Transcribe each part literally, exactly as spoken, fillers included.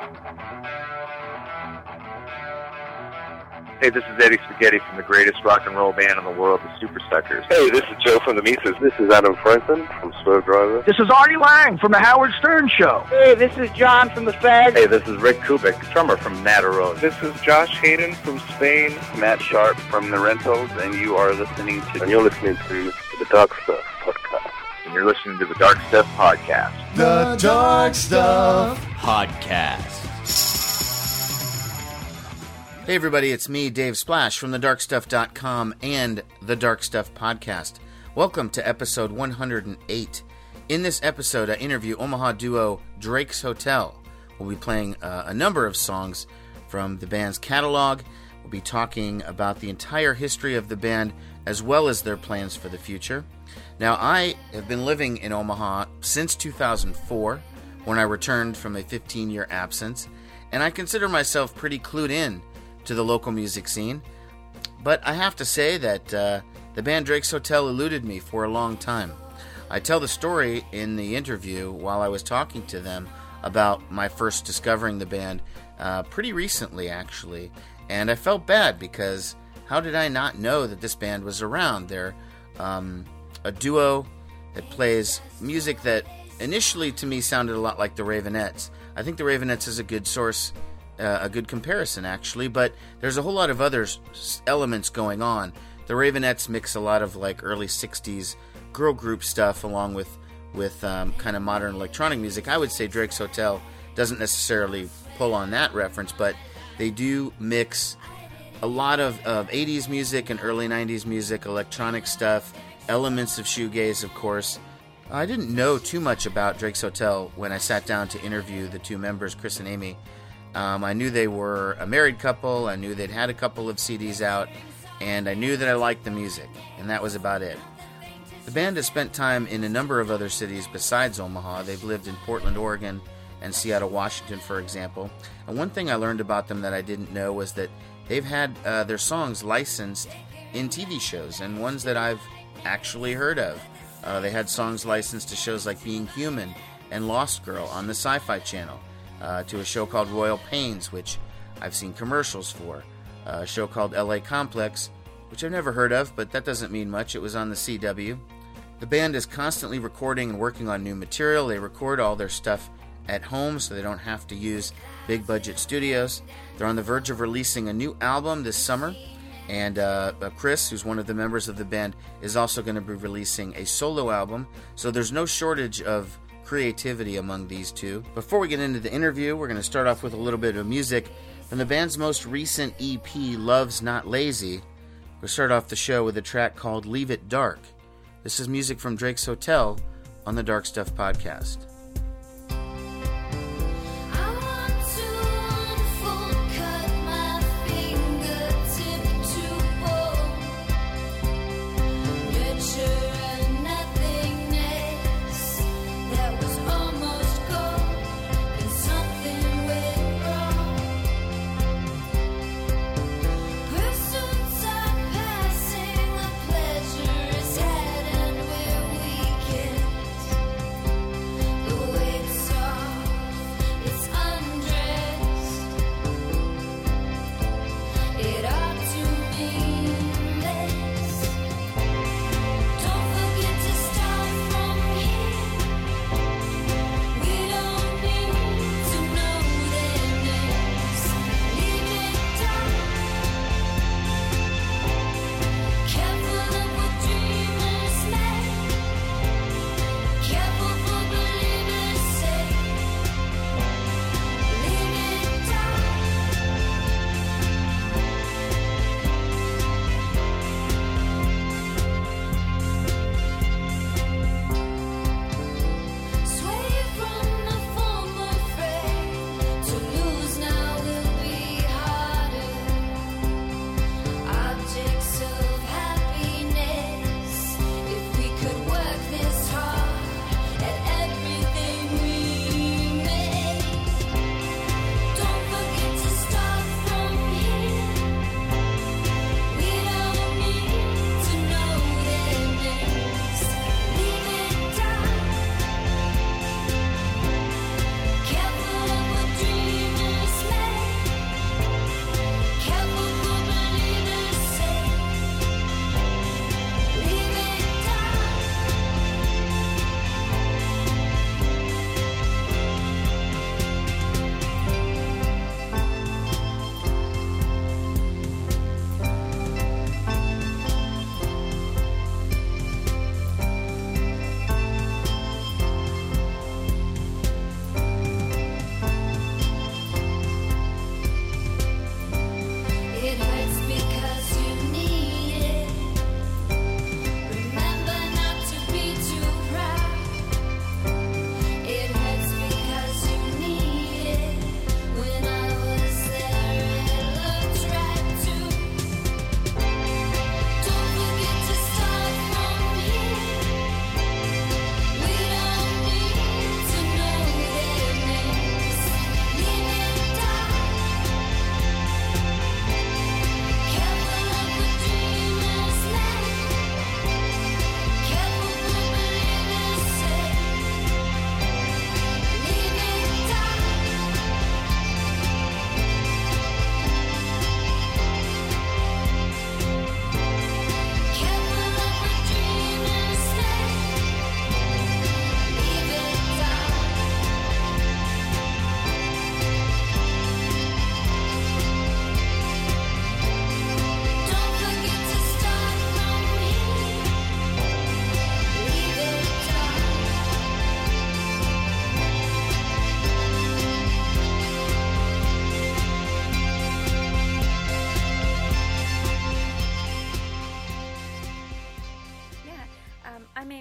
Hey, this is Eddie Spaghetti from the greatest rock and roll band in the world, the Super Suckers. Hey, this is Joe from the Mises. This is Adam Franklin from Swerve Driver. This is Artie Lang from the Howard Stern Show. Hey, this is John from the Fags. Hey, this is Rick Kubik, drummer from Natarone. This is Josh Hayden from Spain. Matt Sharp from The Rentals, and you are listening to... And you're listening to the Dark Stuff Podcast. And you're listening to the Dark Stuff Podcast. The Dark Stuff Podcast. Hey everybody, it's me, Dave Splash from the dark stuff dot com and the Dark Stuff Podcast. Welcome to episode one hundred eight. In this episode, I interview Omaha duo Drake's Hotel. We'll be playing uh, a number of songs from the band's catalog. We'll be talking about the entire history of the band as well as their plans for the future. Now, I have been living in Omaha since two thousand four, when I returned from a fifteen-year absence, and I consider myself pretty clued in to the local music scene. But I have to say that uh, the band Drake's Hotel eluded me for a long time. I tell the story in the interview while I was talking to them about my first discovering the band uh, pretty recently, actually. And I felt bad because how did I not know that this band was around? They're um, a duo that plays music that initially to me sounded a lot like the Ravenettes. I think the Ravenettes is a good source, uh, a good comparison actually, but there's a whole lot of other s- elements going on. The Ravenettes mix a lot of like early sixties girl group stuff along with, with um, kind of modern electronic music. I would say Drake's Hotel doesn't necessarily pull on that reference, but they do mix a lot of, of eighties music and early nineties music, electronic stuff, elements of shoegaze, of course. I didn't know too much about Drake's Hotel when I sat down to interview the two members, Chris and Amy. Um, I knew they were a married couple, I knew they'd had a couple of C Ds out, and I knew that I liked the music, and that was about it. The band has spent time in a number of other cities besides Omaha. They've lived in Portland, Oregon, and Seattle, Washington, for example. And one thing I learned about them that I didn't know was that they've had uh, their songs licensed in T V shows, and ones that I've actually heard of. Uh, they had songs licensed to shows like Being Human and Lost Girl on the Sci-Fi Channel, uh, to a show called Royal Pains, which I've seen commercials for, uh, a show called L A Complex, which I've never heard of, but that doesn't mean much. It was on the C W. The band is constantly recording and working on new material. They record all their stuff at home so they don't have to use big budget studios. They're on the verge of releasing a new album this summer, and uh, Chris, who's one of the members of the band, is also going to be releasing a solo album, so there's no shortage of creativity among these two. Before we get into the interview, we're going to start off with a little bit of music from the band's most recent E P, Love's Not Lazy. We'll start off the show with a track called Leave It Dark. This is music from Drake's Hotel on the Dark Stuff Podcast. Pleasure is had and we're weekends.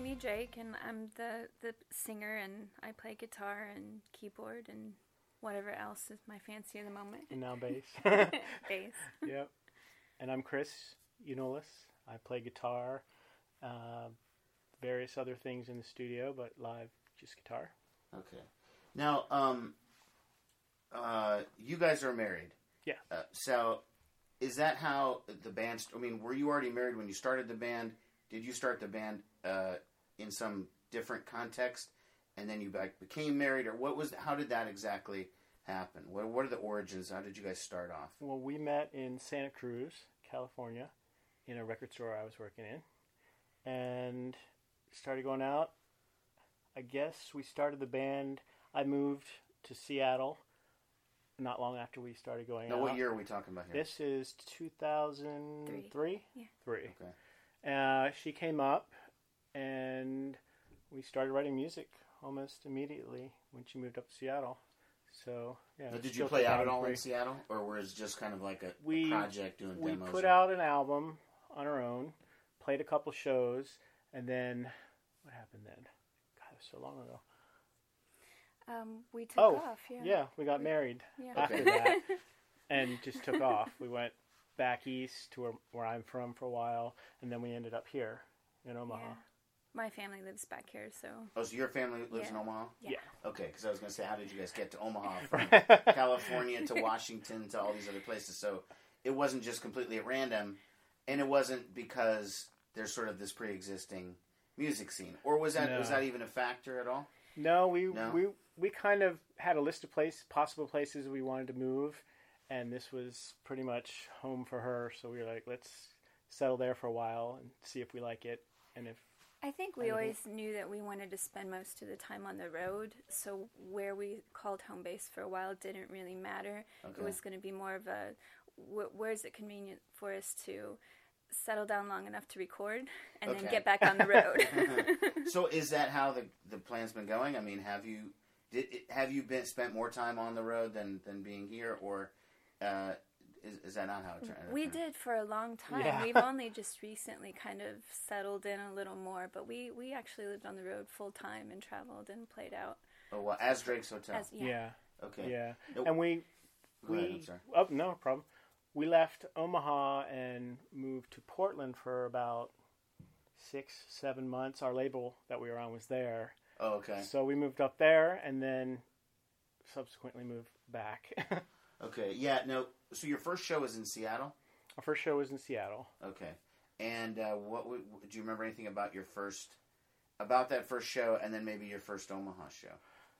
Amy Drake, and I'm the, the singer, and I play guitar and keyboard and whatever else is my fancy at the moment. And now bass. Bass. Yep. And I'm Chris Unolis. I play guitar, uh, various other things in the studio, but live, just guitar. Okay. Now, um, uh, you guys are married. Yeah. Uh, so, is that how the band? St- I mean, were you already married when you started the band? Did you start the band uh, in some different context, and then you back became married, or what was? How did that exactly happen? What What are the origins? How did you guys start off? Well, we met in Santa Cruz, California, in a record store I was working in, and started going out. I guess we started the band. I moved to Seattle not long after we started going now, out. what year are we talking about here? This is two thousand three. Three. Yeah. Three. Okay. Uh, she came up, and we started writing music almost immediately when she moved up to Seattle. So, yeah. Now, it's did you still play out at all three. in Seattle, or was it just kind of like a, we, a project doing we demos? We put or... out an album on our own, played a couple shows, and then what happened then? God, it was so long ago. Um, we took oh, off, yeah. yeah, we got married yeah. after Okay. that, and just took off. We went back east to where, where I'm from for a while, and then we ended up here in Omaha. Yeah. My family lives back here, so... Oh, so your family lives yeah. in Omaha? Yeah. Yeah. Okay, because I was going to say, how did you guys get to Omaha from California to Washington to all these other places? So it wasn't just completely at random, and it wasn't because there's sort of this pre-existing music scene, or was that No. was that even a factor at all? No, we No? we we kind of had a list of place possible places we wanted to move, and this was pretty much home for her. So we were like, let's settle there for a while and see if we like it, and if. I think we always knew that we wanted to spend most of the time on the road, so where we called home base for a while didn't really matter. Okay. It was going to be more of a, wh- where's it convenient for us to settle down long enough to record and Okay. then get back on the road. So is that how the the plan's been going? I mean, have you did have you been spent more time on the road than, than being here, or uh, is is that not how it turned? We did for a long time. Yeah. We've only just recently kind of settled in a little more, but we, we actually lived on the road full time and traveled and played out. Oh, well, as Drake's Hotel. As, yeah. Yeah. Okay. Yeah. Nope. And we Go we ahead, I'm sorry. oh no problem. We left Omaha and moved to Portland for about six, seven months. Our label that we were on was there. Oh, okay. So we moved up there and then subsequently moved back. Okay. Yeah. No. So your first show was in Seattle. Our first show was in Seattle. Okay. And uh, what would, do you remember anything about your first, about that first show, and then maybe your first Omaha show?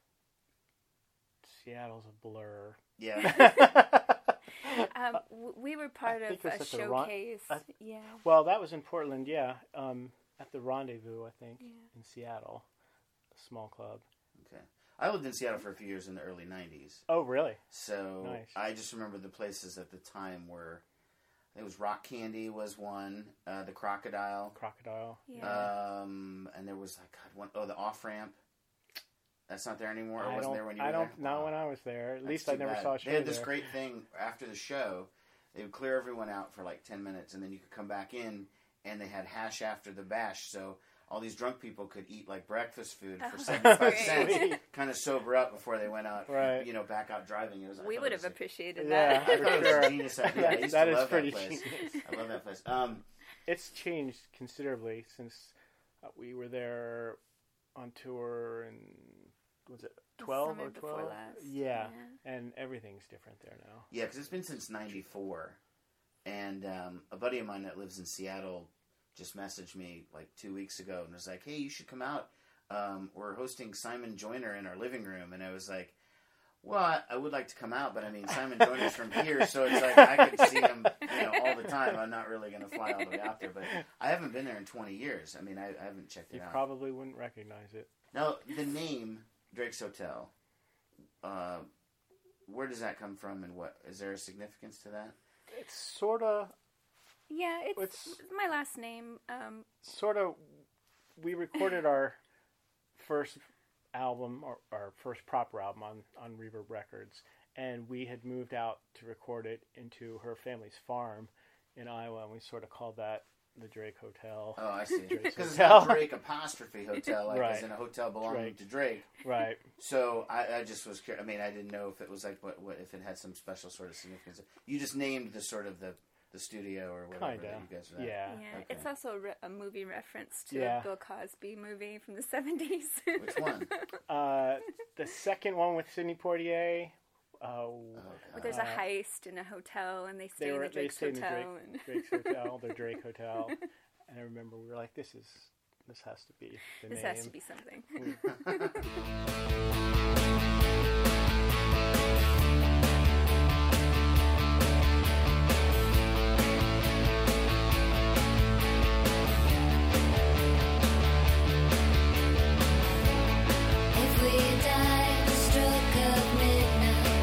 Seattle's a blur. Yeah. Um, w- we were part I of think it a was at the Ron- showcase. I- yeah. Well, that was in Portland, yeah. Um, at the Rendezvous, I think, Yeah. in Seattle. A small club. Okay. I lived in Seattle for a few years in the early nineties. Oh, really? So Nice. I just remember the places at the time were, it was Rock Candy was one, uh, the Crocodile, Crocodile. Yeah. um, and there was like God, one, oh the Off Ramp. That's not there anymore. Or I wasn't don't, there when you were I don't, there? not Wow. when I was there. At That's least I too never bad. saw a show They had this there. great thing after the show. They would clear everyone out for like ten minutes, and then you could come back in, and they had hash after the bash. So all these drunk people could eat like breakfast food for Oh, seventy-five great. cents, kind of sober up before they went out, Right. you know, back out driving. It was, I we thought would it have was a- appreciated Yeah, that. I thought it was sure. a genius idea. I used That to is love pretty that place. genius. I love that place. Um, It's changed considerably since uh, we were there on tour in, was it The twelve summer or before twelve? last, Yeah. yeah. And everything's different there now. yeah, because it's been since ninety-four. And um, a buddy of mine that lives in Seattle just messaged me like two weeks ago and was like, hey, you should come out. Um, we're hosting Simon Joyner in our living room. And I was like, well, I, I would like to come out, but I mean, Simon Joyner's from here, so it's like I could see him, you know, all the time. I'm not really going to fly all the way out there, but I haven't been there in twenty years. I mean, I, I haven't checked it You out. probably wouldn't recognize it. Now, the name Drake's Hotel, uh, where does that come from, and what is there a significance to that? It's sort of, Yeah, it's, It's- my last name. Um, sort of, we recorded our first album, or our first proper album on, on Reverb Records, and we had moved out to record it into her family's farm in Iowa, and we sort of called that the Drake Hotel. Oh, I see. Drake's Because it's Hotel. not Drake apostrophe hotel, like Right. as in a hotel belonging Drake. to Drake. Right. So I, I just was curious. I mean, I didn't know if it was like what, what if it had some special sort of significance. You just named the sort of the, the studio or whatever Kinda. that you guys are at. Yeah. Yeah, Okay. it's also a, re- a movie reference to Yeah. a Bill Cosby movie from the seventies. Which one? Uh, the second one with Sidney Poitier. Uh, Oh, Where there's a Uh, heist in a hotel and they stay they in were the they Drake's stayed in the Hotel. Drake, and Drake's Hotel, the Drake Hotel, and I remember we were like, "This is this has to be the this name." has to be something. If we die at the stroke of midnight,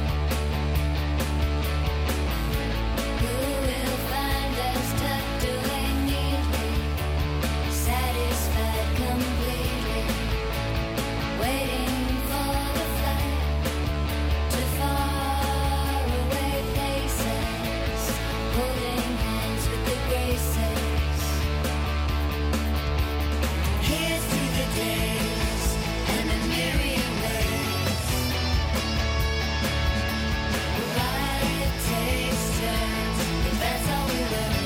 who will find us tucked away neatly, satisfied completely, waiting for the flight to faraway places, holding hands with the graces. Here's to the days and the myriad ways. Life takes turns, if that's all we learn.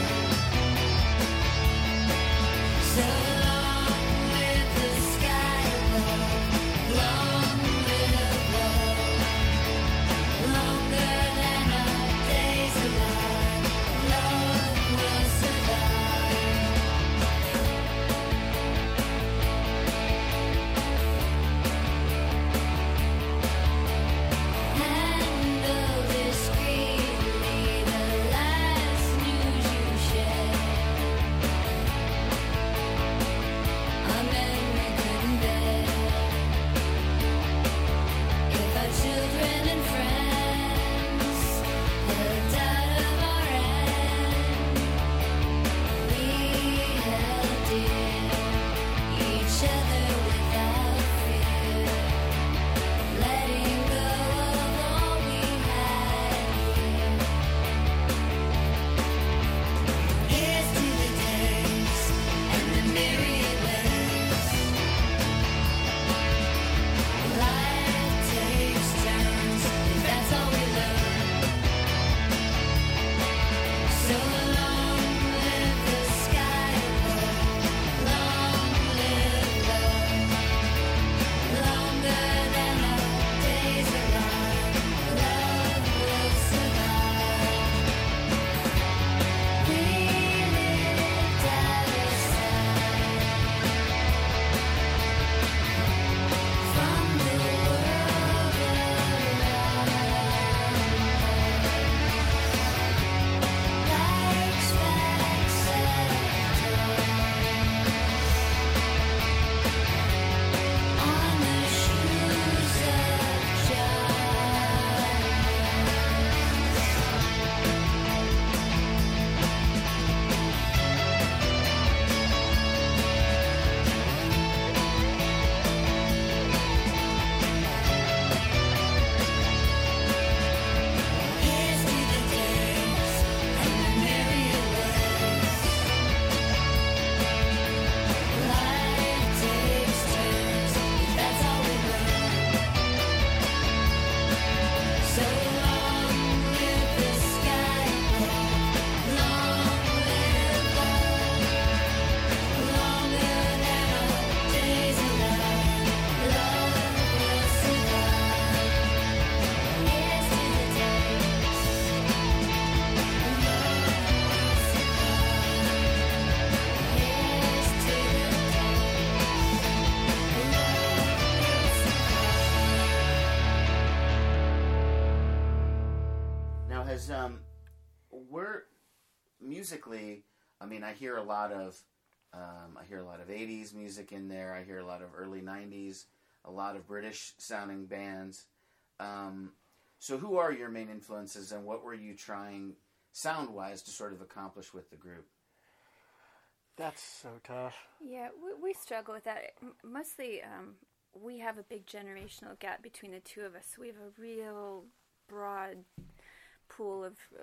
So long live the sky above, long live love. Longer than our days alive, love will survive. Handle discreetly the last news you share. A memory couldn't bear. If our children and friends held out of our hand, we held dear each other without fear. Letting go of all we had here. Here's to the days and the myriad ways. Life takes turns, if that's all we learn. So long live the sky above, long live love. Longer than our days alive, love will survive. We lived out of sight from the world around us. Like specks on the shoes of giants. Here's to the days and the myriad ways. Life takes turns, if that's all we learn. So long live the sky above, long live love. Longer than our days alive, love will survive. Here's to the days, love will survive. Here's to the Now, has um, we're musically. I mean, I hear a lot of, um, I hear a lot of eighties music in there. I hear a lot of early nineties, a lot of British sounding bands. Um, so, who are your main influences, and what were you trying sound wise to sort of accomplish with the group? That's so tough. Yeah, we, we struggle with that. M- Mostly, um, we have a big generational gap between the two of us. So we have a real broad pool of, of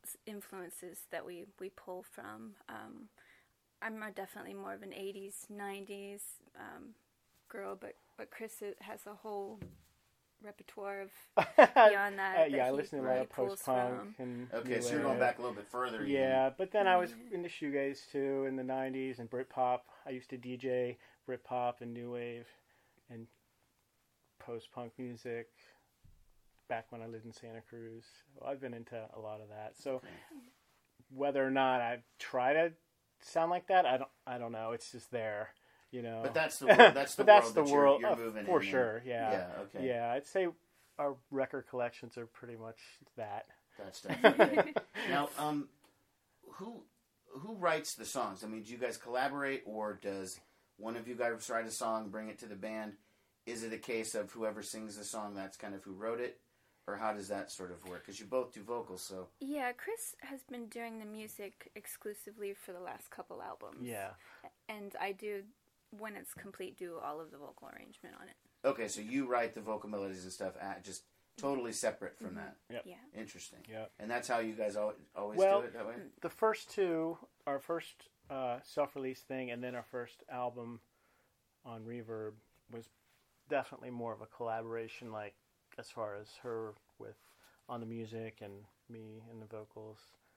influences that we, we pull from. Um, I'm a definitely more of an eighties, nineties um, girl, but, but Chris has a whole repertoire of beyond that. uh, that yeah, I he listen to a really lot of pulls post-punk from. and Okay, new so you're going wave. back a little bit further. Yeah, even. but then I was Yeah. into shoegaze too in the nineties and Britpop. I used to D J Britpop and new wave and post-punk music back when I lived in Santa Cruz. Well, I've been into a lot of that. So Okay. whether or not I try to sound like that, I don't. I don't know. It's just there, you know. But that's the that's the but that's world the that world you're, you're uh, moving for in. sure. Yeah. Yeah. Okay. Yeah. I'd say our record collections are pretty much that. That's definitely now. Um, who who writes the songs? I mean, do you guys collaborate, or does one of you guys write a song, bring it to the band? Is it a case of whoever sings the song, that's kind of who wrote it, or how does that sort of work? Because you both do vocals, so Yeah, Chris has been doing the music exclusively for the last couple albums. Yeah. And I do, when it's complete, do all of the vocal arrangement on it. okay. So you write the vocal melodies and stuff, at, just totally separate from that. Yep. Yeah. Interesting. Yep. And that's how you guys always, always Well, do it that way. The first two, our first uh, self-release thing, and then our first album on Reverb was definitely more of a collaboration, like as far as her with on the music and me and the vocals.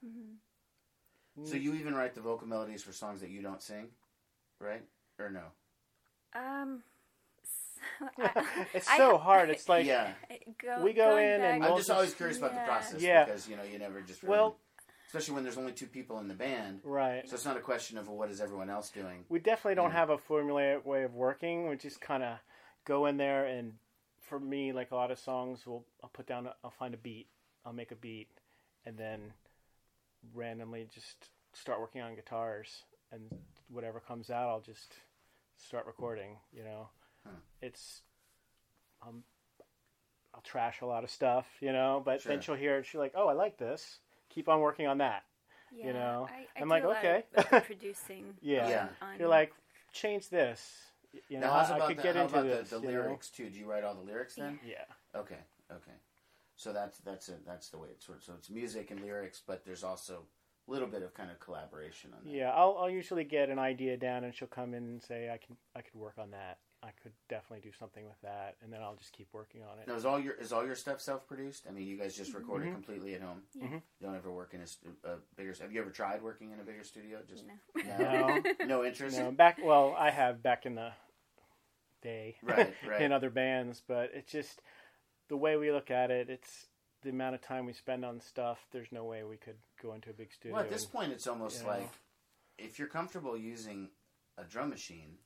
Mm-hmm. So you even write the vocal melodies for songs that you don't sing, right? Or no? Um, so I, It's I so have- hard. It's like yeah. Go, We go going in and back- I'm we'll just just- always curious about the Yeah. process Yeah. because you know you never just really, Well- especially when there's only two people in the band. right. So it's not a question of well, what is everyone else doing. We definitely don't Yeah. have a formulaic way of working. We just kind of go in there, and for me, like a lot of songs, we'll I'll put down, a, I'll find a beat, I'll make a beat, and then randomly just start working on guitars, and whatever comes out, I'll just start recording. You know, Huh. it's um, I'll trash a lot of stuff, you know, but Sure. then she'll hear it. She's like, "Oh, I like this. Keep on working on that." Yeah, you know, I, I I'm do like, a lot okay. of the producing. Yeah. Yeah. on- You're like, change this. You know, now, how's I, about I could the, get how into about this. the, the you know? lyrics too? Do you write all the lyrics then? Yeah. Okay, okay. So that's that's it. That's the way it's sort of. So it's music and lyrics, but there's also a little bit of kind of collaboration on that. Yeah, I'll I'll usually get an idea down, and she'll come in and say, "I can I could work on that. I could definitely do something with that," and then I'll just keep working on it. Now, is all your is all your stuff self-produced? I mean, you guys just record it Mhm. completely at home. Yeah. Mhm. You don't ever work in a, stu- a bigger. Have you ever tried working in a bigger studio? Just No. no, No. no interest. No, back well, I have back in the day, Right, right. in other bands, but it's just the way we look at it. It's the amount of time we spend on stuff. There's no way we could go into a big studio. Well, at this and- point, it's almost you know. like if you're comfortable using a drum machine,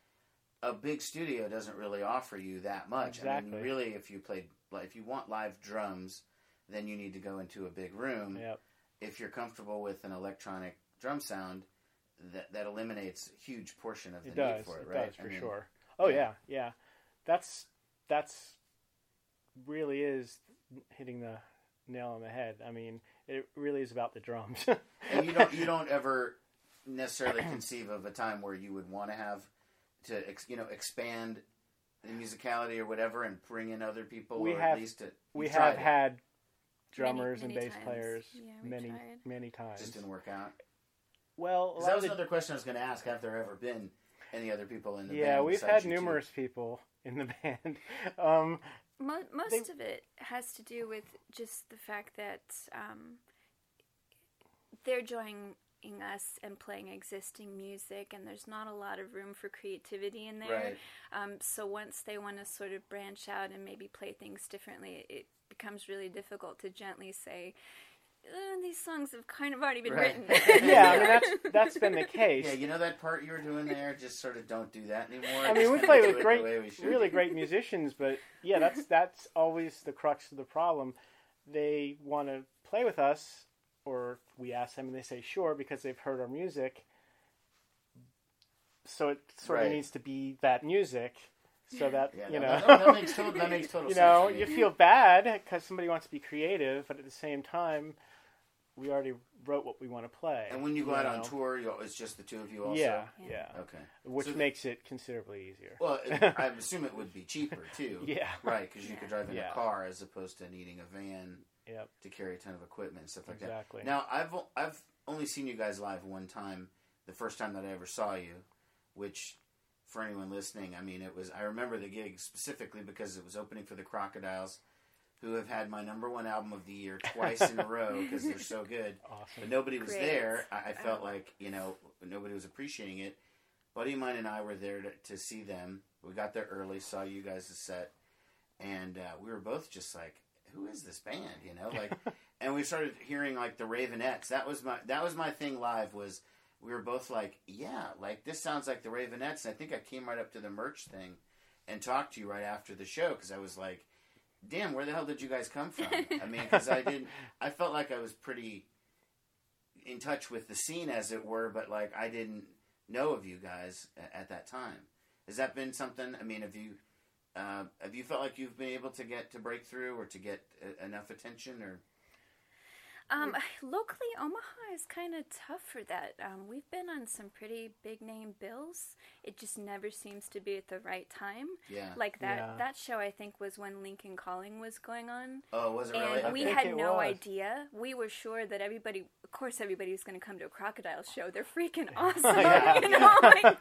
a big studio doesn't really offer you that much. I Exactly. mean, really, if you played, like, if you want live drums, then you need to go into a big room. Yep. If you're comfortable with an electronic drum sound, that that eliminates a huge portion of the It need does. for it, It right? does for I mean, sure. Oh yeah. yeah, yeah. That's that's really is hitting the nail on the head. I mean, it really is about the drums. And you don't you don't ever necessarily conceive of a time where you would want to have to ex, you know expand the musicality or whatever and bring in other people We or have- at least to, we you've have tried it. had drummers many and bass times. players Yeah, we many tried. many times. just didn't work out. Well, a 'Cause lot that of was the- another question I was going to ask. Have there ever been any other people in the yeah, band? we've besides had you two? numerous people in the band. Um, Mo- most They- of it has to do with just the fact that um, they're joining us and playing existing music, and there's not a lot of room for creativity in there. Right. Um, so once they want to sort of branch out and maybe play things differently, it becomes really difficult to gently say, uh, these songs have kind of already been Right. written. yeah, I mean that's that's been the case. Yeah, you know that part you were doing there? Just sort of don't do that anymore. I mean, Just we kinda play do with it the great, way we should. really great musicians, but yeah, that's that's always the crux of the problem. They want to play with us, or we ask them and they say sure because they've heard our music. So it sort Right. of needs to be that music, so that Yeah, you no, know, that, that makes total, that makes total you sense. know, to me. you feel bad because somebody wants to be creative, but at the same time, we already wrote what we want to play. And when you go you out on know? tour, you, it's just the two of you also? yeah, Yeah. yeah, Okay. which So- makes it considerably easier. Well, it, I assume it would be cheaper, too. Yeah. Right, because you could drive in Yeah. a car as opposed to needing a van Yep. to carry a ton of equipment and stuff like Exactly. that. Now, I've o- I've only seen you guys live one time, the first time that I ever saw you, which, for anyone listening, I mean, it was, I remember the gig specifically because it was opening for the Crocodiles, who have had my number one album of the year twice in a row because they're so good. Awesome. But nobody was Great. there. I, I felt Oh. like, you know, nobody was appreciating it. Buddy of mine and I were there to, to see them. We got there early, saw you guys' set, and uh, we were both just like, who is this band, you know? Like, and we started hearing, like, the Ravenettes. That was my that was my thing live, was we were both like, yeah, like, this sounds like the Ravenettes. And I think I came right up to the merch thing and talked to you right after the show, because I was like, damn, where the hell did you guys come from? I mean, because I didn't, I felt like I was pretty in touch with the scene, as it were, but, like, I didn't know of you guys at, at that time. Has that been something, I mean, have you, uh, have you felt like you've been able to get to break through or to get uh, enough attention, or? Um, locally, Omaha is kind of tough for that. Um, we've been on some pretty big name bills. It just never seems to be at the right time. Yeah. Like that, Yeah. that show, I think, was when Lincoln Calling was going on. Oh, was it And really? we Okay. had it no was. idea. We were sure that everybody, of course, everybody was going to come to a Crocodile show. They're freaking awesome, Yeah. you know? Like,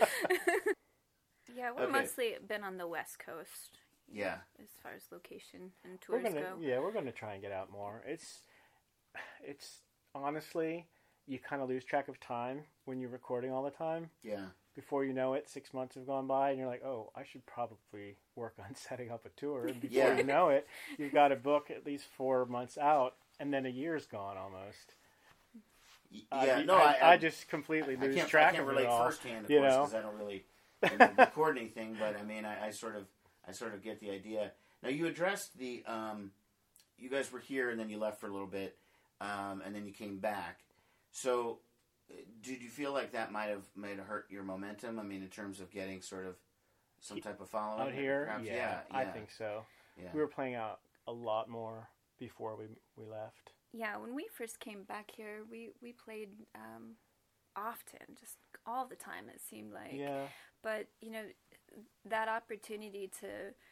yeah, we've Okay. mostly been on the West Coast. Yeah. As far as location and We're tours gonna, go. yeah, we're gonna try and get out more. It's, it's honestly, you kind of lose track of time when you're recording all the time. Yeah. Before you know it, six months have gone by, and you're like, oh, I should probably work on setting up a tour. And before Yeah. you know it, you've got to book at least four months out, and then a year's gone almost. Y- Uh, Yeah, you- no, I, I, I just completely I lose can't, track I can't of relate it all. firsthand, of you course, know? because I don't really record anything. But I mean, I, I sort of, I sort of get the idea. Now, you addressed the, um, you guys were here and then you left for a little bit, um, and then you came back. So, uh, did you feel like that might have might have hurt your momentum? I mean, in terms of getting sort of some type of following Out here, perhaps? yeah, yeah, I yeah, think so. yeah. We were playing out a lot more before we we left. Yeah, when we first came back here, we, we played um, often, just all the time, it seemed like. Yeah. But, you know, that opportunity to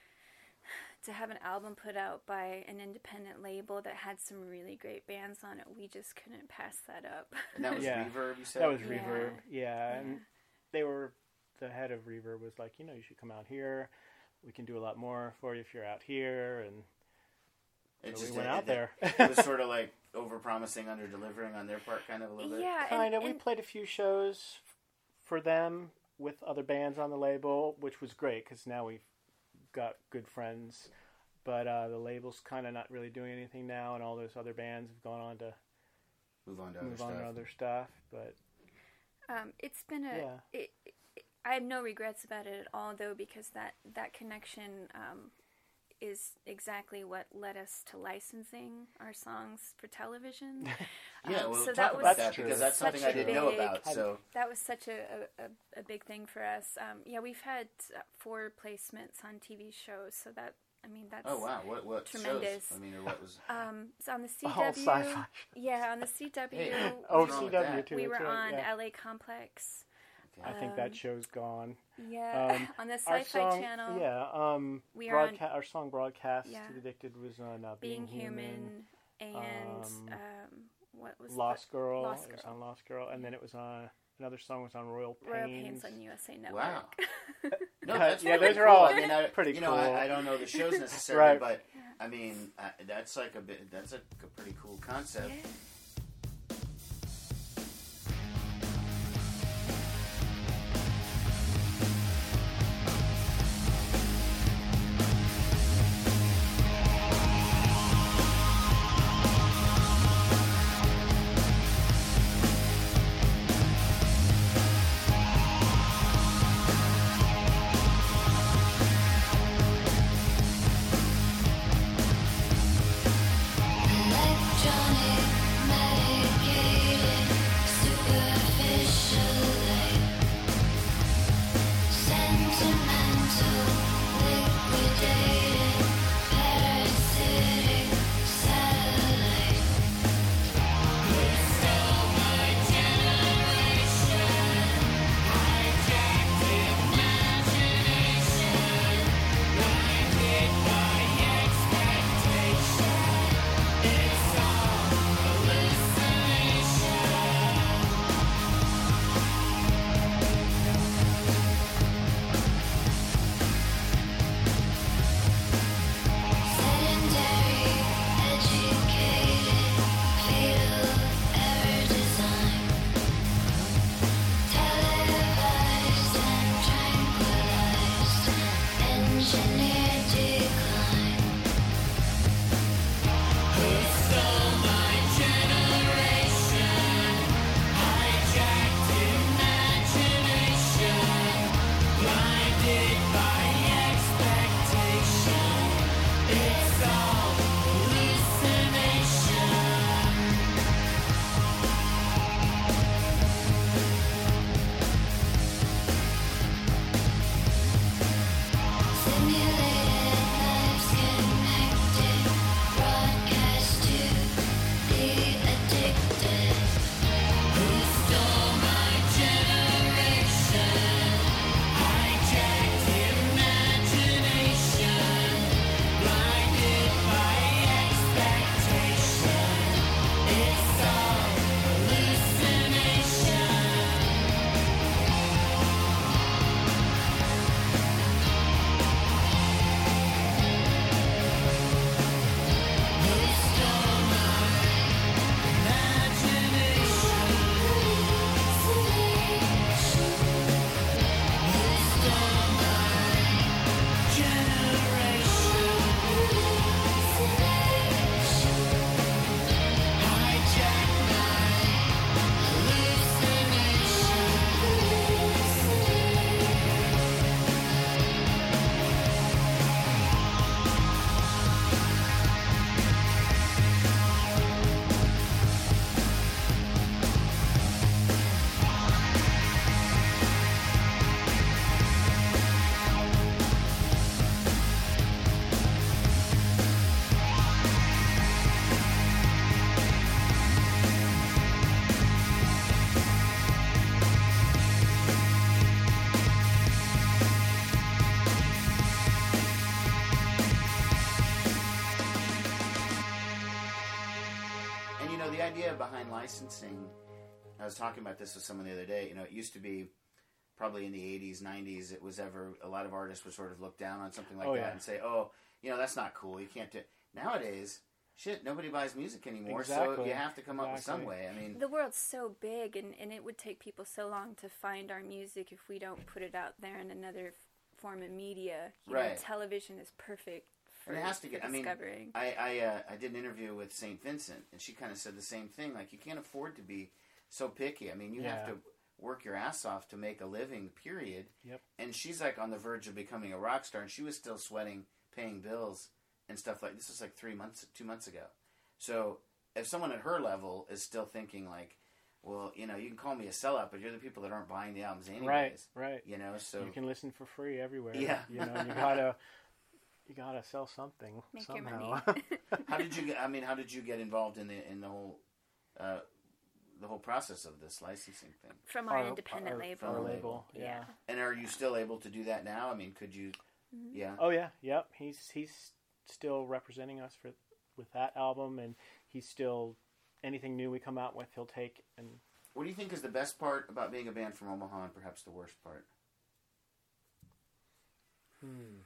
to have an album put out by an independent label that had some really great bands on it, we just couldn't pass that up. And that was Yeah. Reverb, you said? That was Yeah. Reverb, yeah, Yeah. and they were, the head of Reverb was like, you know, you should come out here. We can do a lot more for you if you're out here, and It so just we went it- out there. It was sort of like over-promising, under-delivering on their part, kind of a little bit. Yeah, kind of. and, We and played a few shows f- for them with other bands on the label, which was great because now we've got good friends. But uh, the label's kind of not really doing anything now, and all those other bands have gone on to Move on to other move stuff. on to other stuff. But um, it's been a... Yeah. It, it, I have no regrets about it at all, though, because that, that connection um, is exactly what led us to licensing our songs for television. Yeah, Um, we'll so talk that about was that because that's such something I a didn't know big- about. So That was such a, a, a big thing for us. Um, yeah, we've had uh, four placements on T V shows, so that, I mean, that's... oh wow, what what Tremendous. shows? I mean, or what was? Um, so on the C all W... sci-fi. Yeah, on the C W... Hey, Oh, what's wrong with C W that? too. we that's were right, on yeah. L A Complex. I think um, that show's gone. Yeah, Um, on the Our Sci-Fi song, Channel. yeah. Um, We are on- broadca- our song "Broadcast Yeah. to the Addicted" was on uh, Being, Being, Human, and um, um, what was Lost Girl. Lost It was Girl. on Lost Girl, and then it was on another song was on Royal the Royal Pains. Pains on U S A Network. Wow. No, Yeah, that's yeah, really those are cool. all I mean, I, pretty you know, cool. I, I don't know the shows necessarily, Right. but I mean, uh, that's like a bit. That's a, a pretty cool concept. Yeah. Electronic know, the idea behind licensing, I was talking about this with someone the other day. You know, it used to be probably in the eighties, nineties, it was ever, a lot of artists would sort of look down on something like Oh, that yeah. and say, oh, you know, that's not cool. You can't do it. Nowadays, shit, nobody buys music anymore, so Exactly. you have to come up with some Exactly. way. I mean, The world's so big, and, and it would take people so long to find our music if we don't put it out there in another f- form of media. You Right. know, television is perfect for, and it has to for get, I mean, discovering. I I, uh, I did an interview with Saint Vincent, and she kind of said the same thing. Like, you can't afford to be so picky. I mean, you have Yeah. to work your ass off to make a living, period. Yep. And she's like on the verge of becoming a rock star, and she was still sweating, paying bills and stuff like this. Was like three months, two months ago. So if someone at her level is still thinking like, well, you know, you can call me a sellout, but you're the people that aren't buying the albums anyways. Right, right. You know, so You can listen for free everywhere. Yeah. You know, you gotta you gotta sell something Make your somehow. money. how did you get? I mean, how did you get involved in the in the whole uh, the whole process of this licensing thing? From our, Our- independent our- label. our label, label, yeah. And are you still able to do that now? I mean, could you? Mm-hmm. Yeah. Oh yeah, yep. He's he's still representing us for with that album, and he's still anything new we come out with, he'll take. And What do you think is the best part about being a band from Omaha, and perhaps the worst part? hmm.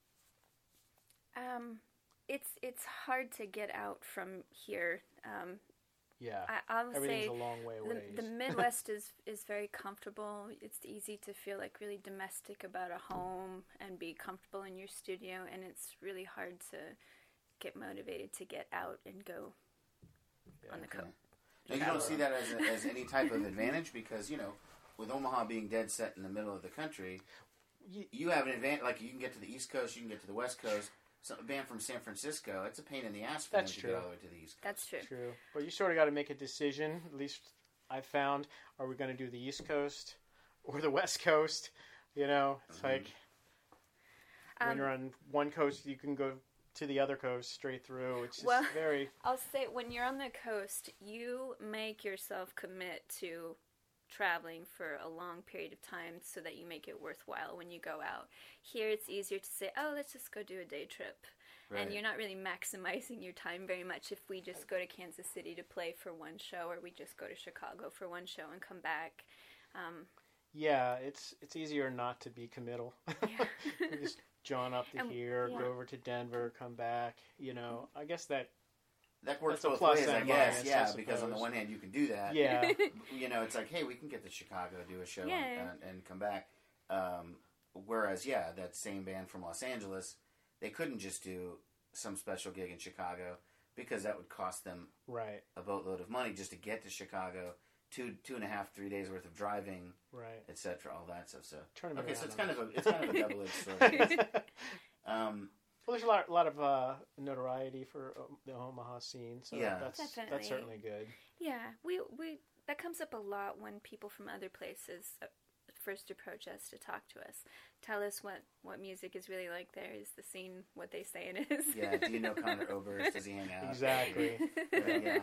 Um, it's it's hard to get out from here. Um, Yeah, I, I would everything's say a long way away. the, the Midwest is, is very comfortable. It's easy to feel like really domestic about a home and be comfortable in your studio, and it's really hard to get motivated to get out and go on the coast. Now, you don't see that as, a, as any type of advantage because, you know, with Omaha being dead set in the middle of the country, you, you have an advantage. Like, you can get to the East Coast, you can get to the West Coast. So a band from San Francisco, it's a pain in the ass for That's them to true. get all the way to the East Coast. That's true. True, but you sort of got to make a decision. At least I found: are we going to do the East Coast or the West Coast? You know, it's Mm-hmm. like when Um, you're on one coast, you can go to the other coast straight through. It's just Well- very I'll say when you're on the coast, you make yourself commit to traveling for a long period of time so that you make it worthwhile when you go out. Here it's easier to say, oh, let's just go do a day trip. Right. And you're not really maximizing your time very much if we just go to Kansas City to play for one show, or we just go to Chicago for one show and come back. Um, yeah. It's it's easier not to be committal. yeah. You just John up to And- here, yeah. go over to Denver, come back. You know, I guess that That works That's a both plus ways, I and guess. minus, Yeah, I because on the suppose. one hand, you can do that. yeah. You know, it's like, hey, we can get to Chicago, do a show, Yeah. and, and, and come back. Um, whereas, yeah, that same band from Los Angeles, they couldn't just do some special gig in Chicago because that would cost them Right, a boatload of money just to get to Chicago, two two and a half, three days worth of driving, right. et cetera, all that stuff. So Turn 'em okay, so around it's on kind of us. a it's kind of a double edged sword. I guess. Um, Well, there's a lot, lot of uh, notoriety for um, the Omaha scene, so Yeah. that's Definitely. that's certainly good. Yeah, we we that comes up a lot when people from other places uh, first approach us to talk to us. Tell us what, what music is really like there. Is the scene what they say it is? yeah, do you know Connor Oberst? Does he hang out? Exactly. Uh, yeah.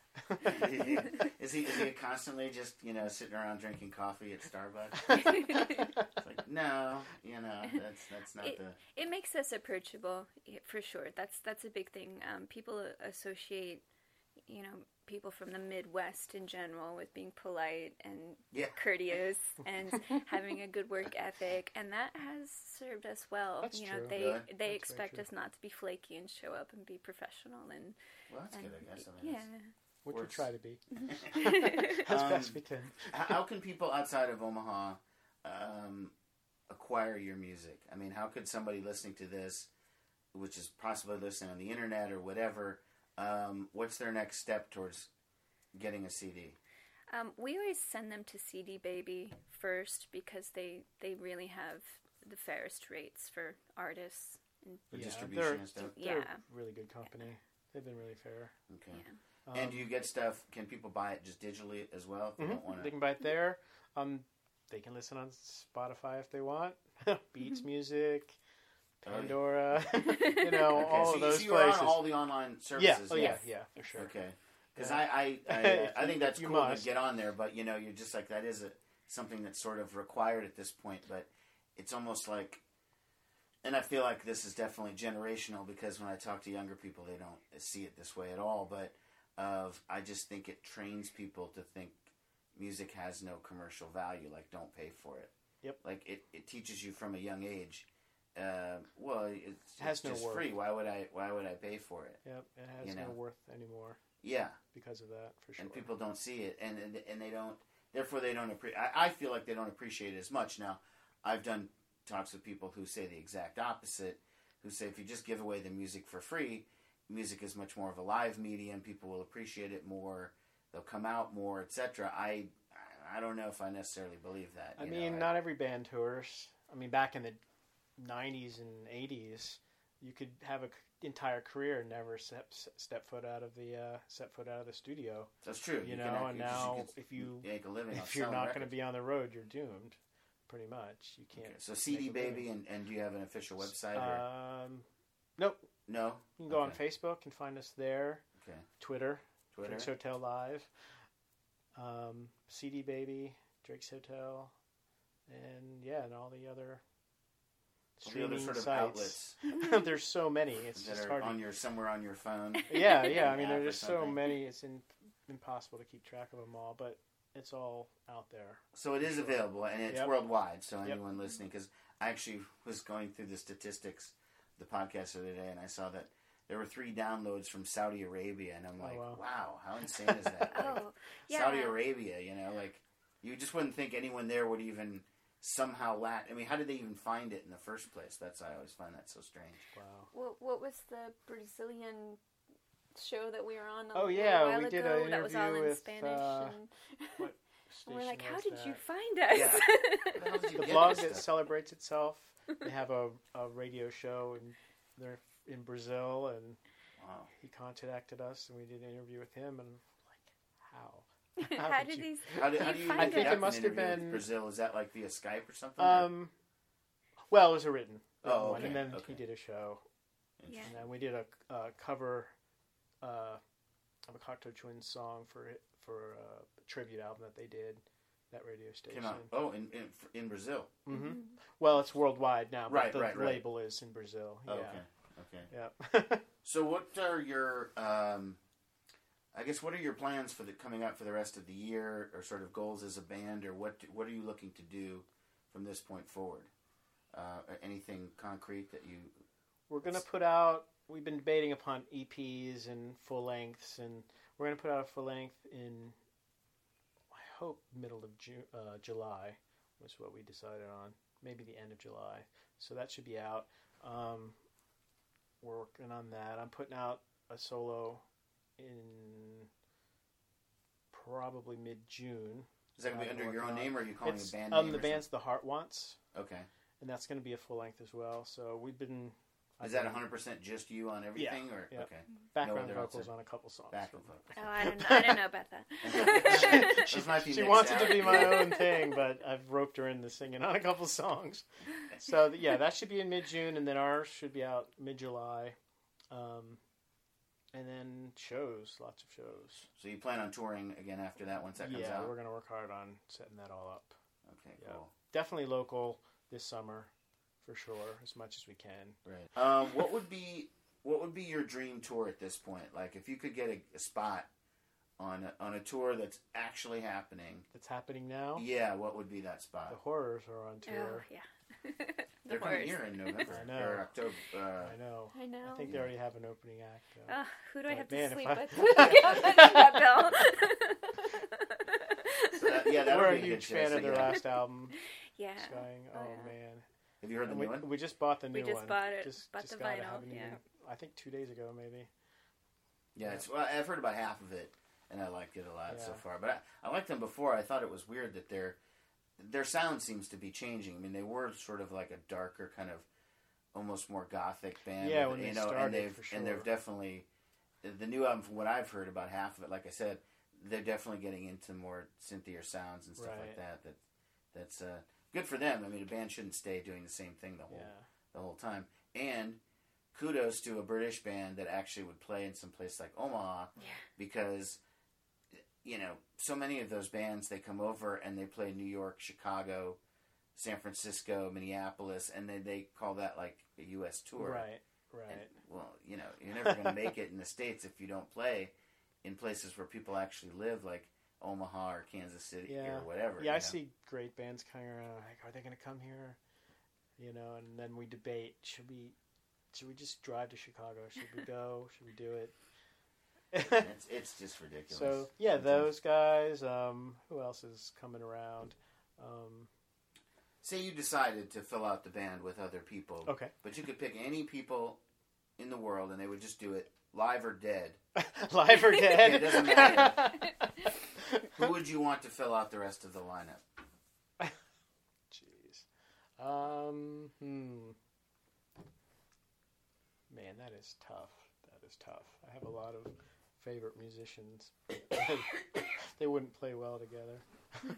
is he is he constantly just, you know, sitting around drinking coffee at Starbucks? It's like, no, you know, that's that's not It- the It makes us approachable, yeah, for sure. That's that's a big thing. Um, people associate, you know, people from the Midwest in general with being polite and Yeah. courteous and having a good work ethic, and that has served us well. That's you know, true. they Really? they That's very expect true. us not to be flaky and show up and be professional and, well, that's and good, I guess. I mean, yeah. it's- Which we Works. try to be Mm-hmm. as Um, best we can. how, how can people outside of Omaha um, acquire your music? I mean, how could somebody listening to this, which is possibly listening on the internet or whatever, um, what's their next step towards getting a C D? Um, we always send them to C D Baby first because they, they really have the fairest rates for artists. And, For Yeah, distribution they're- and stuff? They're yeah. a really good company. They've been really fair. Okay. yeah. Um, And do you get stuff, can people buy it just digitally as well if they mhm, don't want They to? can buy it there. Um, they can listen on Spotify if they want. Beats Mm-hmm. Music, Oh, yeah. Pandora, you know, Okay, all so of you, those so you're places. on all the online yeah, services? oh yeah, yes. yeah, for sure. Okay. Because Yeah. I, I, I, uh, I You- think that's you cool must. to get on there, but, you know, you're just like, that is a, something that's sort of required at this point, but it's almost like, and I feel like this is definitely generational because when I talk to younger people, they don't see it this way at all, but of I just think it trains people to think music has no commercial value. Like, don't pay for it. Yep. Like it, it teaches you from a young age. Uh, well, it's, it has it's no just worth. free. Why would I? Why would I pay for it? Yep. It has You no know? worth anymore. Yeah. Because of that, for sure. And people don't see it, and and, and they don't. Therefore, they don't appreciate. I feel like they don't appreciate it as much. Now, I've done talks with people who say the exact opposite. Who say if you just give away the music for free, music is much more of a live medium. People will appreciate it more. They'll come out more, et cetera. I I don't know if I necessarily believe that. I you mean, know, not I, every band tours. I mean, back in the nineties and eighties, you could have an entire career and never step step foot out of the uh, step foot out of the studio. That's true. You, You know, can act- and because you now could if you make a living off if you're selling not going to records. be on the road, you're doomed. Pretty much, you can't. Okay, so C D make a living. Baby, and, and do you have an official website? Or? Um, nope. No. You can go Okay. on Facebook and find us there. Okay. Twitter. Twitter. Drake's Hotel Live. Um, C D Baby, Drake's Hotel, and yeah, and all the other All the other streaming sort of sites. outlets There's so many. It's that just are hard. on to... your somewhere on your phone. Yeah, yeah. I mean, app or there's so something. many. It's in, impossible to keep track of them all, but it's all out there. So it is Sure. available, and it's Yep. worldwide. So Yep. anyone listening, because I actually was going through the statistics, of the podcast the other day, and I saw that there were three downloads from Saudi Arabia, and I'm like, wow. wow, how insane is that? Like, Oh, yeah. Saudi Arabia, you know, like you just wouldn't think anyone there would even somehow lat. I mean, how did they even find it in the first place? That's I always find that so strange. Wow. What, what was the Brazilian show that we were on a Oh, little yeah, while we did ago? an That was all interview in with, Spanish. uh, and, What and we're station like, how was did that? you find us? Yeah. Where the hell did you The get blog this that stuff? celebrates itself. They have a, a radio show, and they're in Brazil, and Wow. he contacted us, and we did an interview with him, and like, how? How, did did you- these? How do, how do you find I even think conduct it must an have interview with been- Brazil? Is that like via Skype or something? or- Um, well, it was a written, written Oh, one, okay, and then okay. he did a show, Yeah. and then we did a, a cover uh, of a Cocteau Twins song for it, for a tribute album that they did, that radio station. Came out. Oh, in, in in Brazil. hmm Well, it's worldwide now, but Right, the right, right. label is in Brazil. Oh, yeah. okay. Okay. Yeah. So, what are your, um, I guess, what are your plans for the coming up for the rest of the year, or sort of goals as a band, or what what are you looking to do from this point forward? Uh, anything concrete that you? We're going to put out, we've been debating upon E Ps and full lengths, and we're going to put out a full length in, I hope, middle of June, uh, July was what we decided on. Maybe the end of July. So that should be out. Um, we're working on that. I'm putting out a solo in probably mid-June. Is that going to be I'm under your own working on- name, or are you calling It's, a band um, name? the or band's The Heart Wants, something? Okay. and that's going to be a full length as well. So we've been... Is that one hundred percent just you on everything, or yeah. okay? Background other vocals outside- on a couple songs. Backing So- vocals. Oh, I don't. I don't know about that. she Those might be she mixed wants it out. to be my own thing, but I've roped her into singing on a couple songs. So th- yeah, that should be in mid-June, and then ours should be out mid-July, um, and then shows, lots of shows. So you plan on touring again after that once that comes Yeah, out? we're gonna work hard on setting that all up. Okay, Yeah. cool. Definitely local this summer, for sure, as much as we can. Right. Um, what would be what would be your dream tour at this point? Like, if you could get a, a spot on a, on a tour that's actually happening, That's happening now. yeah, what would be that The spot? Horrors are on Oh tour. yeah. They're the coming horrors. here in November I know. or October. Uh, I know. I know. I think they already have an opening act. Uh, Oh, who do I But have to man, if sleep I- with? that bill. so that, yeah, that We're would a be a huge good fan choice, of their yeah. last album, Yeah. Skying. Oh, Oh, yeah. man. Have you heard the And new we, one? we just bought the new We just one. bought it. Just, Bought just the got it. vinyl, Haven't yeah. even- I think two days ago, maybe. Yeah, it's, well, I've heard about half of it, and I liked it a lot so Yeah. far. But I, I liked them before. I thought it was weird that their their sound seems to be changing. I mean, they were sort of like a darker kind of, almost more gothic band. Yeah, with- when you they know, started, and they've for and sure. they've definitely the new album. From what I've heard, about half of it, like I said, they're definitely getting into more synthier sounds and stuff like Right. that. That that's uh, good for them. I mean, a band shouldn't stay doing the same thing the whole Yeah. the whole time. And kudos to a British band that actually would play in some place like Omaha, Yeah. because you know, so many of those bands, they come over and they play New York, Chicago, San Francisco, Minneapolis, and then they call that like a U S tour. Right, right. And, well, you know, you're never going to make it in the States if you don't play in places where people actually live, like Omaha or Kansas City Yeah. or whatever. Yeah, you I know? see great bands coming around. Like, are they going to come here? You know, and then we debate: should we, should we just drive to Chicago? Should we go? Should we do it? it's it's just ridiculous. So yeah, Sometimes. those guys. Um, who else is coming around? Um, Say you decided to fill out the band with other people. Okay. But you could pick any people in the world, and they would just do it live or dead. Live or dead? Yeah, it doesn't matter. Who would you want to fill out the rest of the lineup? Jeez. Um. Hmm. Man, that is tough. That is tough. I have a lot of favorite musicians. They wouldn't play well together.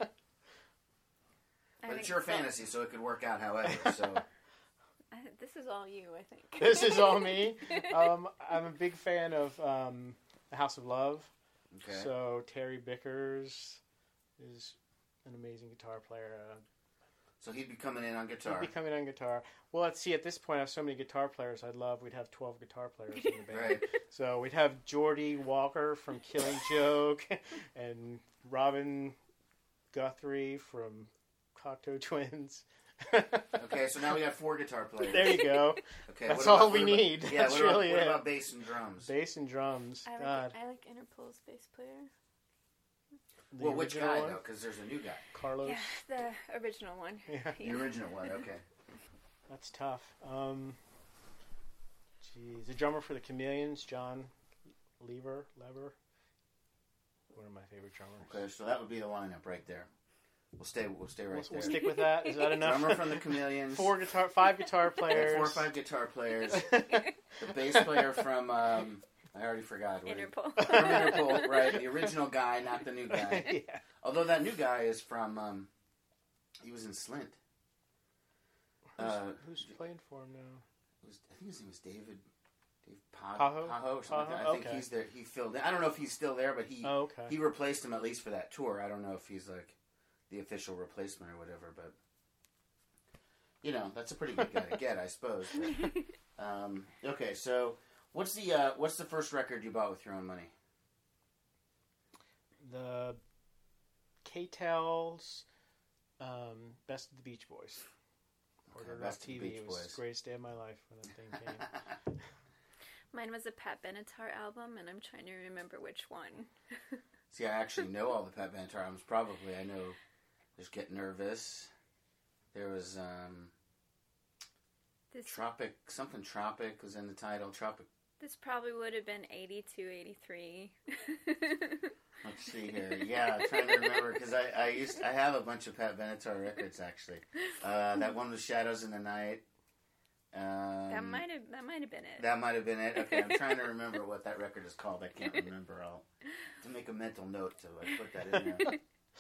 But it's your fantasy, so it could work out however. So I, this is all you, I think. This is all me. Um, I'm a big fan of um, the House of Love. Okay. So Terry Bickers is an amazing guitar player. Uh, So he'd be coming in on guitar. He'd be coming on guitar. Well, let's see. At this point, I have so many guitar players. I'd love. We'd have twelve guitar players in the band. Right. So we'd have Geordie Walker from Killing Joke, and Robin Guthrie from Cocteau Twins. Okay, so now we got four guitar players. There you go. Okay, That's what about- all we what about- need. Yeah, That's what about, really what it. about bass and drums? Bass and drums. I like, God. I like Interpol's bass player. The Well, which original guy, one? though? Because there's a new guy. Carlos. Yeah, the original one. Yeah. The original one, okay. That's tough. Um, geez. The drummer for the Chameleons, John Lever. Lever. One of my favorite drummers. Okay, so that would be the lineup right there. We'll stay. We'll stay right We'll, there. we'll stick with that. Is that enough? Drummer from the Chameleons. Four guitar, five guitar players. Four or five guitar players. The bass player from um, I already forgot. what he- Interpol. From Interpol, right? The original guy, not the new guy. Yeah. Although that new guy is from. Um, he was in Slint. Who's, Uh, who's playing for him now? it was, I think his name was David. Dave Pajo, Pajo? Pajo or something like that. Pajo? I think Okay. he's there. He filled in. I don't know if he's still there, but he Oh, okay. he replaced him at least for that tour. I don't know if he's like the official replacement or whatever, but you know that's a pretty good guy to get, I suppose. But, um, okay, so what's the uh, what's the first record you bought with your own money? The K-Tel's um, Best of the Beach Boys. Okay, Ordered Best off of the T V. Beach It was Boys. the greatest day of my life when that thing came. Mine was a Pat Benatar album, and I'm trying to remember which one. See, I actually know all the Pat Benatar albums. Probably, I know. There's Get Nervous. There was um, This Tropic. Something Tropic was in the title. Tropic. this probably would have been eighty-two, eighty-three. Let's see here. Yeah, I'm trying to remember because I, I used I have a bunch of Pat Benatar records actually. Uh, that one was Shadows in the Night. Um, that might have that might have been it. That might have been it. Okay, I'm trying to remember what that record is called. I can't remember. I'll have to make a mental note to like, put that in there.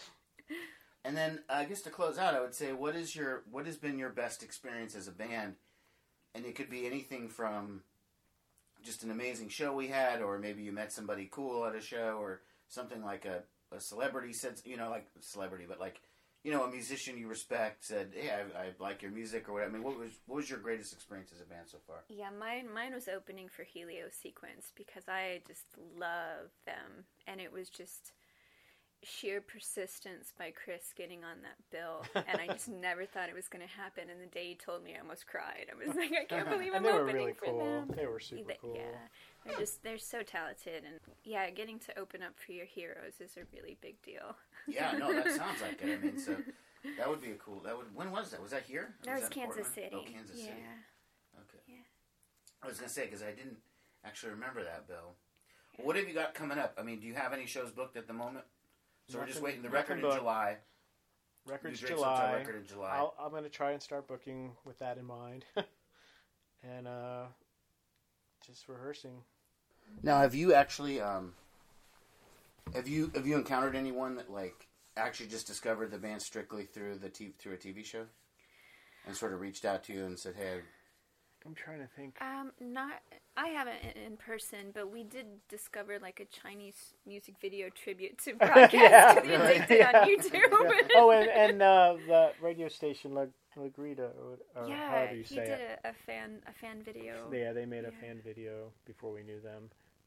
And then I guess to close out, I would say, what is your what has been your best experience as a band? And it could be anything from just an amazing show we had, or maybe you met somebody cool at a show, or something like a, a celebrity said, you know, like celebrity, but like, you know, a musician you respect said, hey, I, I like your music, or whatever. I mean, what was what was your greatest experience as a band so far? Yeah, mine mine was opening for Helio Sequence because I just love them, and it was just sheer persistence by Chris getting on that bill, and I just never thought it was going to happen. And the day he told me, I almost cried. I was like, I can't believe I'm And they were opening really for cool. them. They were super They- cool. Yeah, they're just they're so talented, and yeah, getting to open up for your heroes is a really big deal. Yeah, no, that sounds like it. I mean, so that would be a cool. That would. When was that? Was that here? Or That was that in Kansas Portland? City. Oh, Kansas yeah. City. Okay. Yeah. I was gonna say because I didn't actually remember that, Bill. Well, what have you got coming up? I mean, do you have any shows booked at the moment? So we're just Nothing- waiting. The nothing record in booked. July. Record's You Drake Sometime July. record in July. I'll, I'm going to try and start booking with that in mind. And uh, just rehearsing. Now, have you actually um, have you have you encountered anyone that like actually just discovered the band strictly through the t- through a T V show, and sort of reached out to you and said, "Hey, I'm trying to think. Um, not I haven't in, in person, but we did discover like a Chinese music video tribute to broadcast Yeah, to the right. Addicted on YouTube. Oh, and, and uh, the radio station, La, La Grita, or, or yeah, however you he say did it. a, a fan a fan video. Yeah, they made a Yeah. fan video before we knew them.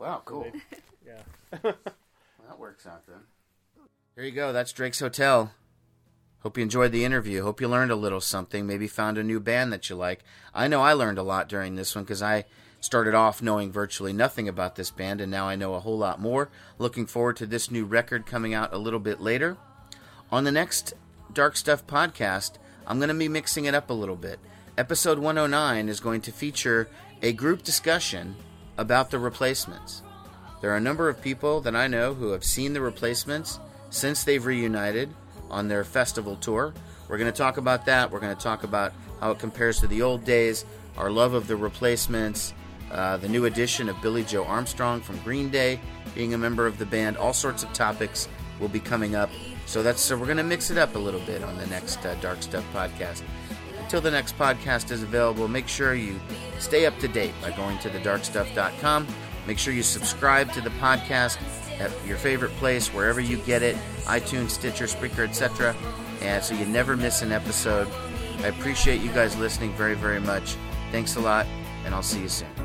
Wow, cool. So they, yeah. Well, that works out then. There you go. That's Drake's Hotel. Hope you enjoyed the interview. Hope you learned a little something. Maybe found a new band that you like. I know I learned a lot during this one because I started off knowing virtually nothing about this band, and now I know a whole lot more. Looking forward to this new record coming out a little bit later. On the next Dark Stuff podcast, I'm going to be mixing it up a little bit. Episode one oh nine is going to feature a group discussion about the Replacements. There are a number of people that I know who have seen the Replacements since they've reunited on their festival tour. We're going to talk about that. We're going to talk about how it compares to the old days, our love of the Replacements, uh, the new addition of Billie Joe Armstrong from Green Day, being a member of the band. All sorts of topics will be coming up. So that's so we're going to mix it up a little bit on the next uh, Dark Stuff podcast. Until the next podcast is available, make sure you stay up to date by going to the dark stuff dot com. Make sure you subscribe to the podcast at your favorite place, wherever you get it, iTunes, Stitcher, Spreaker, et cetera, and so you never miss an episode. I appreciate you guys listening very, very much. Thanks a lot, and I'll see you soon.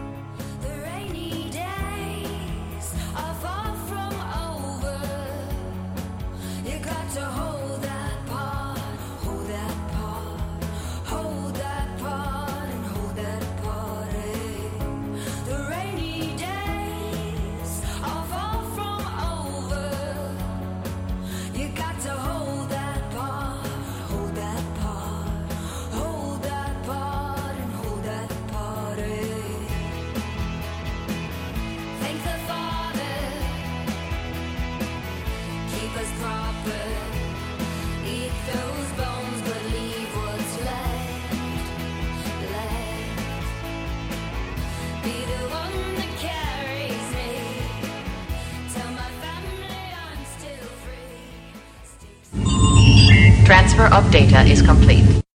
Transfer of data is complete.